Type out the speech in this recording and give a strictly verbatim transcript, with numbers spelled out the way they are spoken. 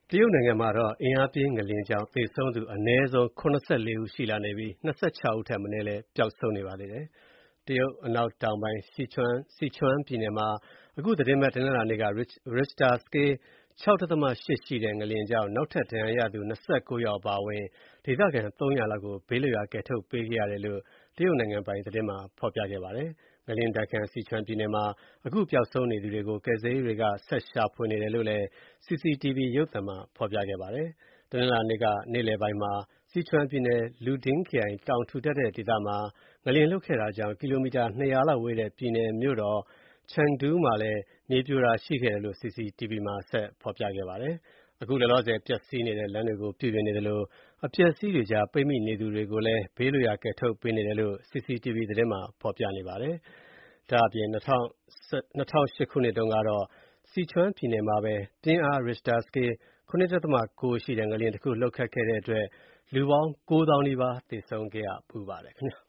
တရုတ်နိုင်ငံမှာတော့အင်အားပြင်းငလျင်ကြောင့်သေဆုံးသူအနည်းဆုံး၇၄ဦးရှိလာနေပြီး၂၆ဦးထက်မနည်းလည်းပျောက်ဆုံးနေပါသေးတယ်။ တရုတ်အနောက်တောင်ပိုင်း Sichuan ပြည်နယ်မှာအခုသီတင်းပတ်တနင်္လာနေ့က Richter scale ၆ ဒသမ ၈ ရှိတဲ့ငလျင်ကြောင့်နောက်ထပ်ဒဏ်ရာရသူ၂၉ယောက်အပါအဝင် ဒေသခံသုံးရာလောက်ကိုဘေးလွတ်ရာကယ်ထုတ်ပေးခဲ့ရတယ်လို့ တရုတ်နိုင်ငံပိုင်သတင်းမှာဖော်ပြခဲ့ပါတယ်။ ငလျင်ဒဏ်ခံ Sichuan ပြည်နယ်မှာအခုပျောက်ဆုံးနေသူတွေကိုကယ်ဆယ်ရေးတွေကဆက်ရှာဖွေနေတယ်လို့လည်း စီစီတီဗီ ရုပ်သံမှာဖော်ပြခဲ့ပါတယ်။ တနင်္လာနေ့ကနေ့လယ်ပိုင်းမှာ Sichuan ပြည်နယ် Luding ခရိုင် တောင်ထူထပ်တဲ့ဒေသမှာငလျင်လှုပ်ခဲ့တာကြောင့် ကီလိုမီတာ၂ရာလောက်ဝေးတဲ့ ပြည်နယ်မြို့တော် Chengdu မှာလည်းမြေပြိုတာရှိခဲ့တယ်လို့ စီစီတီဗီ မှာဆက်ဖော်ပြခဲ့ပါတယ်။ အခုလောလောဆယ်ပျက်စီးနေတဲ့လမ်းတွေကိုပြုပြင်နေသလို အပျက်အစီးတွေကြားပိတ်မိနေသူတွေကိုလည်းဘေးလွတ်ရာကယ်ထုတ်ပေးနေတယ်လို့ စီစီတီဗီသတင်းမှာဖော်ပြနေပါတယ်။ ဒါ့အပြင် ၂၀၀၈ ခုနှစ်တုန်းကတော့ Sichuan ပြည်နယ်မှာပဲ ပြင်းအား Richter scale ၇ ဒသမ ၉ ရှိတဲ့ငလျင်တစ်ခုလှုပ်ခတ်ခဲ့တဲ့အတွက် လူပေါင်း ကိုးသောင်းနီးပါးသေဆုံးခဲ့ရဖူးပါတယ်ခင်ဗျာ